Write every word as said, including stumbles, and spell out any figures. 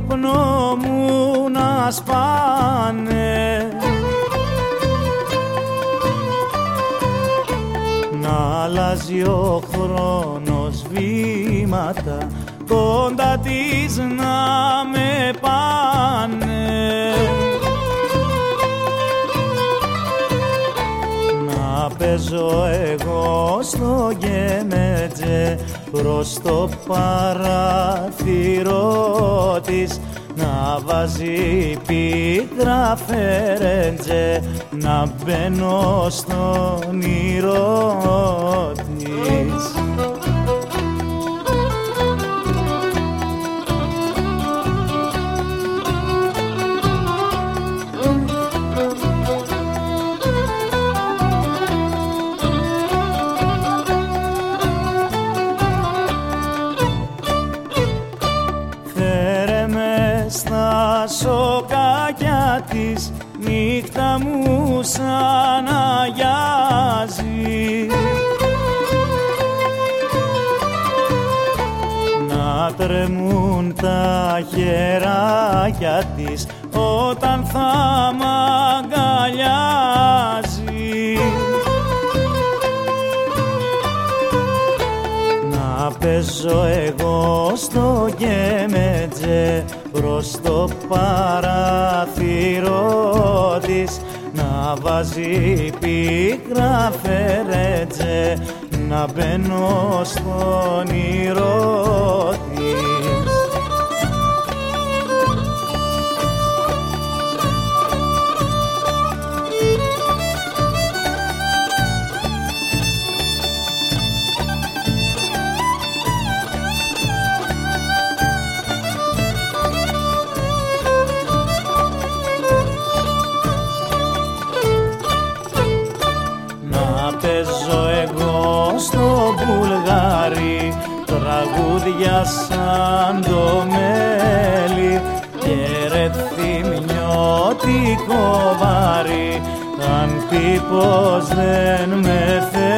ύπνο μου να σπάνε, να αλλάζει ο χρόνος βήματα, κοντά της να με πάνε, να παίζω εγώ στο γκέμετζε προς το παράθυρο της, να βάζει πίκρα φερέντζε, να μπαίνω στον όνειρο της. Στα σοκάκια της νύχτα μου σαν αγιάζει, να τρεμούν τα χεράκια της όταν θα μ' αγκαλιάζει, να παίζω εγώ στο γκέμετζε προς το παράθυρο της, να βάζει πίκρα φερέντζε, να μπαίνω στον όνειρο της. Παίζω εγώ στο Βουλγάρι τραγούδια σαν το μέλι και ρε θυμιώτικο βάρη, αν πει πως δεν με θέλει